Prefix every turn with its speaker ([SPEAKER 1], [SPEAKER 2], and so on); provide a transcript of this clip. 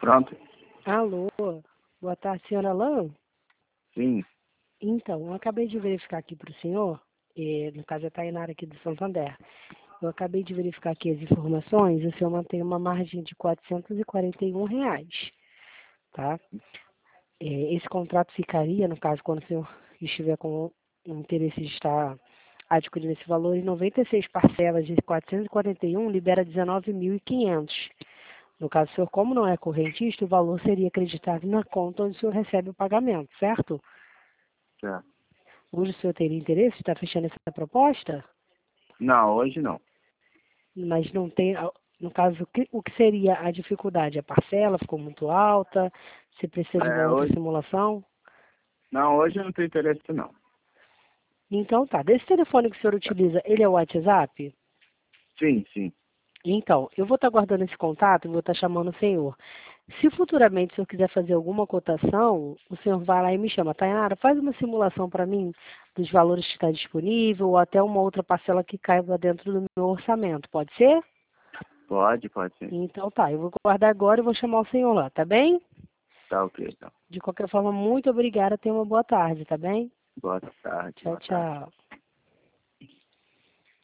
[SPEAKER 1] Pronto?
[SPEAKER 2] Alô, boa tarde, senhora Alain.
[SPEAKER 1] Sim.
[SPEAKER 2] Então, eu acabei de verificar aqui para o senhor, no caso é a Tainara aqui do Santander. Eu acabei de verificar aqui as informações e o senhor mantém uma margem de R$ 441, tá? Esse contrato ficaria, no caso, quando o senhor estiver com o interesse de estar adquirindo esse valor, em 96 parcelas de 441, libera 19.500. No caso, o senhor, como não é correntista, o valor seria acreditado na conta onde o senhor recebe o pagamento, certo?
[SPEAKER 1] Certo.
[SPEAKER 2] Hoje o senhor teria interesse de estar fechando essa proposta?
[SPEAKER 1] Não, hoje não.
[SPEAKER 2] Mas não tem, no caso, o que seria a dificuldade? A parcela ficou muito alta? Você precisa de uma outra
[SPEAKER 1] Hoje...
[SPEAKER 2] simulação?
[SPEAKER 1] Não, hoje eu não tenho interesse, não.
[SPEAKER 2] Então tá, desse telefone que o senhor utiliza, ele é o WhatsApp?
[SPEAKER 1] Sim, sim.
[SPEAKER 2] Então, eu vou estar guardando esse contato e vou estar chamando o senhor. Se futuramente o senhor quiser fazer alguma cotação, o senhor vai lá e me chama. Tainara, faz uma simulação para mim dos valores que está disponível ou até uma outra parcela que caiba dentro do meu orçamento. Pode ser?
[SPEAKER 1] Pode ser.
[SPEAKER 2] Então tá, eu vou guardar agora e vou chamar o senhor lá, tá bem?
[SPEAKER 1] Tá ok, então.
[SPEAKER 2] De qualquer forma, muito obrigada. Tenha uma boa tarde, tá bem?
[SPEAKER 1] Boa tarde,
[SPEAKER 2] Tchau,
[SPEAKER 1] boa tarde.
[SPEAKER 2] tchau.